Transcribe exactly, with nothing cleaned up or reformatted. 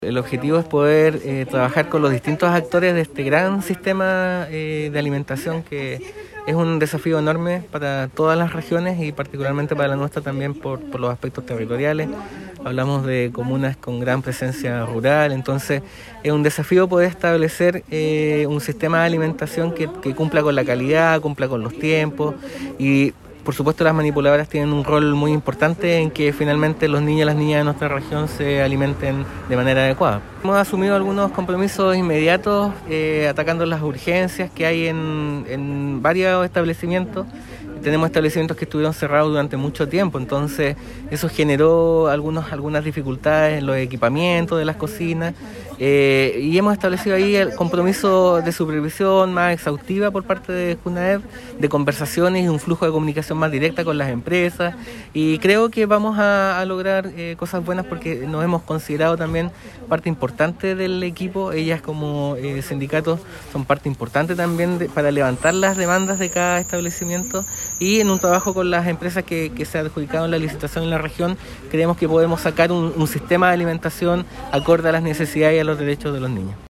El objetivo es poder eh, trabajar con los distintos actores de este gran sistema eh, de alimentación que es un desafío enorme para todas las regiones y particularmente para la nuestra también por, por los aspectos territoriales. Hablamos de comunas con gran presencia rural, entonces es un desafío poder establecer eh, un sistema de alimentación que, que cumpla con la calidad, cumpla con los tiempos y por supuesto las manipuladoras tienen un rol muy importante en que finalmente los niños y las niñas de nuestra región se alimenten de manera adecuada. Hemos asumido algunos compromisos inmediatos eh, atacando las urgencias que hay en, en varios establecimientos. Tenemos establecimientos que estuvieron cerrados durante mucho tiempo, entonces eso generó algunos, algunas dificultades en los equipamientos de las cocinas eh, y hemos establecido ahí el compromiso de supervisión más exhaustiva por parte de CUNAEV, de conversaciones y un flujo de comunicación más directa con las empresas y creo que vamos a, a lograr eh, cosas buenas porque nos hemos considerado también parte importante del equipo. Ellas como eh, sindicatos son parte importante también de, para levantar las demandas de cada establecimiento. Y en un trabajo con las empresas que, que se ha adjudicado en la licitación en la región, creemos que podemos sacar un, un sistema de alimentación acorde a las necesidades y a los derechos de los niños.